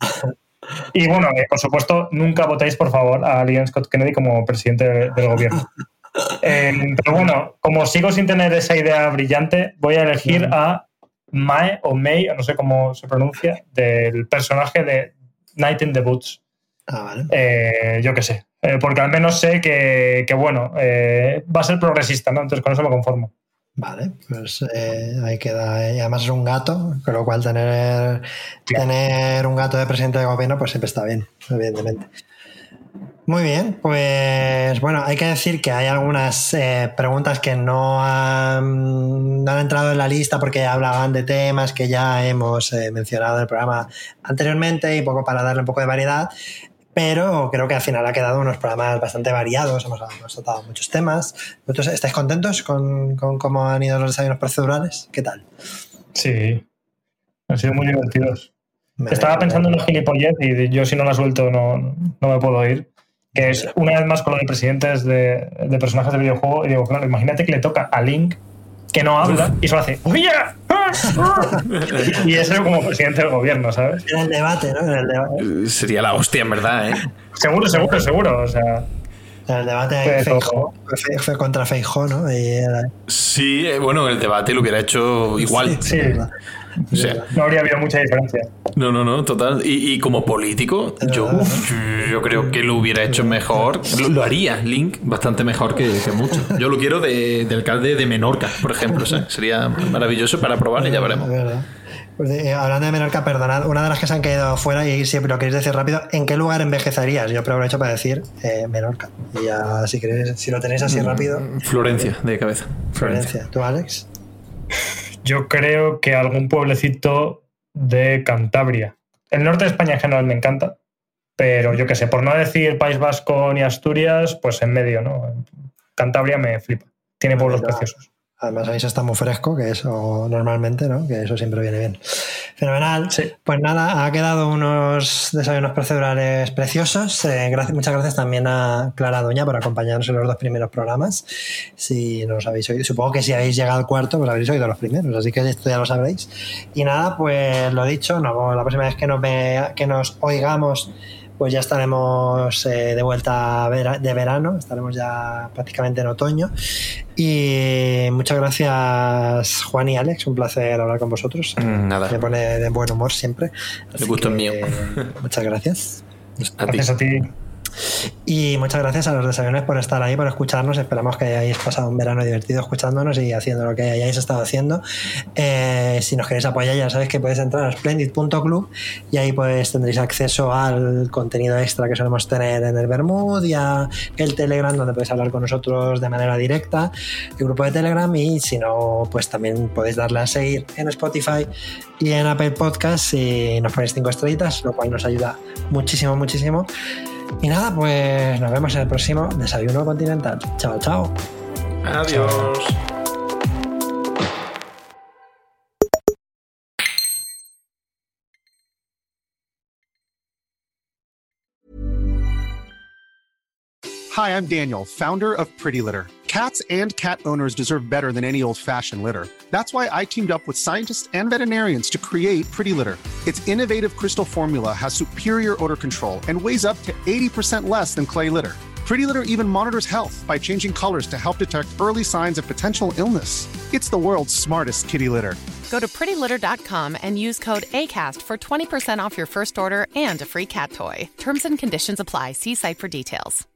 Y bueno, eh, por supuesto, nunca votéis, por favor, a Leon Scott Kennedy como presidente de, del gobierno. Eh, pero bueno, como sigo sin tener esa idea brillante, voy a elegir a Mae o May, o no sé cómo se pronuncia, del personaje de Night in the Woods. Ah, vale. Eh, yo qué sé. Eh, porque al menos sé que, que bueno, eh, va a ser progresista, ¿no? Entonces con eso me conformo. Vale, pues eh, ahí queda. Y además es un gato, con lo cual tener, tener un gato de presidente de gobierno pues siempre está bien, evidentemente. Muy bien, pues bueno, hay que decir que hay algunas eh, preguntas que no han, no han entrado en la lista porque hablaban de temas que ya hemos eh, mencionado en el programa anteriormente y poco para darle un poco de variedad. Pero creo que al final ha quedado unos programas bastante variados, hemos, hemos tratado muchos temas. ¿Vosotros estáis contentos con, con cómo han ido los desayunos procedurales? ¿Qué tal? Sí, han sido muy divertidos. Me Estaba alegro. pensando en una gilipollez y yo si no la suelto no, no me puedo ir. Que es una vez más con lo de presidentes de, de personajes de videojuego. Y digo, claro, imagínate que le toca a Link que no habla y solo hace ¡oye! Y eso como presidente del gobierno, ¿sabes? En el debate, ¿no? En el debate, Sería la hostia, en verdad, ¿eh? Seguro, seguro, seguro. O sea, en el debate hay Pero- Feijóo, fue, fue contra Feijóo, ¿no? Y era, Sí, eh, bueno, el debate lo hubiera hecho igual. sí, es verdad. O sea, no habría habido mucha diferencia. no, no, no, total. Y, y como político, yo, uf, yo creo que lo hubiera hecho mejor. Lo, lo haría Link bastante mejor que, que mucho. Yo lo quiero de, de alcalde de Menorca, por ejemplo. ¿Sabes? Sería maravilloso para probar y ya veremos. Es verdad. Pues, eh, hablando de Menorca, perdonad, una de las que se han quedado fuera y si lo queréis decir rápido, ¿en qué lugar envejecerías? Yo aprovecho para decir eh, Menorca. Y ya, si queréis, si lo tenéis así rápido, Florencia, de cabeza. Florencia. ¿Tú, Alex? Yo creo que algún pueblecito de Cantabria. El norte de España en general me encanta, pero yo qué sé, por no decir País Vasco ni Asturias, pues en medio, ¿no? Cantabria me flipa. Tiene pueblos Venga. preciosos. Además, ahí se está muy fresco, que eso normalmente, ¿no? Que eso siempre viene bien. Fenomenal. Sí. Pues nada, ha quedado unos desayunos procedurales preciosos. Eh, gracias, muchas gracias también a Clara Doña por acompañarnos en los dos primeros programas. Si nos habéis oído, supongo que si habéis llegado al cuarto, pues habréis oído los primeros, así que esto ya lo sabréis. Y nada, pues lo dicho, no, la próxima vez que nos, vea, que nos oigamos, pues ya estaremos eh, de vuelta de verano, estaremos ya prácticamente en otoño. Y muchas gracias, Juan y Alex, un placer hablar con vosotros. Nada. Me pone de buen humor siempre. El gusto es mío. Muchas gracias. A Gracias a ti. Y muchas gracias a los desayunos por estar ahí, por escucharnos. Esperamos que hayáis pasado un verano divertido escuchándonos y haciendo lo que hayáis estado haciendo. Eh, si nos queréis apoyar, ya sabéis que podéis entrar a splendid punto club y ahí pues tendréis acceso al contenido extra que solemos tener en el Bermud y a el Telegram, donde podéis hablar con nosotros de manera directa, el grupo de Telegram, y si no, pues también podéis darle a seguir en Spotify y en Apple Podcasts y nos ponéis cinco estrellitas, lo cual nos ayuda muchísimo, muchísimo. Y nada, pues nos vemos en el próximo Desayuno Continental. Chao, chao. Adiós. Hi, I'm Daniel, founder of Pretty Litter. Cats and cat owners deserve better than any old-fashioned litter. That's why I teamed up with scientists and veterinarians to create Pretty Litter. Its innovative crystal formula has superior odor control and weighs up to eighty percent less than clay litter. Pretty Litter even monitors health by changing colors to help detect early signs of potential illness. It's the world's smartest kitty litter. Go to pretty litter dot com and use code ACAST for twenty percent off your first order and a free cat toy. Terms and conditions apply. See site for details.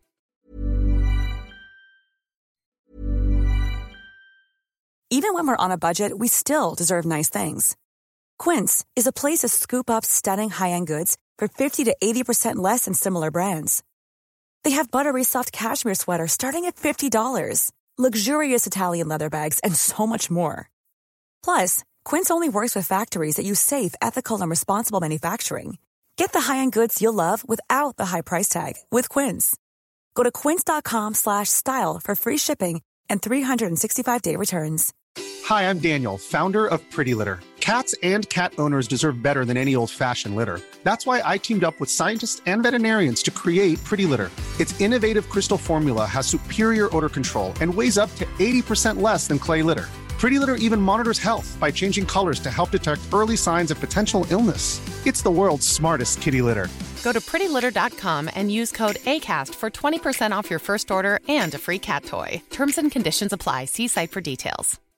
Even when we're on a budget, we still deserve nice things. Quince is a place to scoop up stunning high-end goods for fifty to eighty percent less than similar brands. They have buttery soft cashmere sweaters starting at fifty dollars, luxurious Italian leather bags, and so much more. Plus, Quince only works with factories that use safe, ethical, and responsible manufacturing. Get the high-end goods you'll love without the high price tag with Quince. Go to quince dot com slash style for free shipping and three sixty-five day returns. Hi, I'm Daniel, founder of Pretty Litter. Cats and cat owners deserve better than any old-fashioned litter. That's why I teamed up with scientists and veterinarians to create Pretty Litter. Its innovative crystal formula has superior odor control and weighs up to eighty percent less than clay litter. Pretty Litter even monitors health by changing colors to help detect early signs of potential illness. It's the world's smartest kitty litter. Go to pretty litter dot com and use code ACAST for twenty percent off your first order and a free cat toy. Terms and conditions apply. See site for details.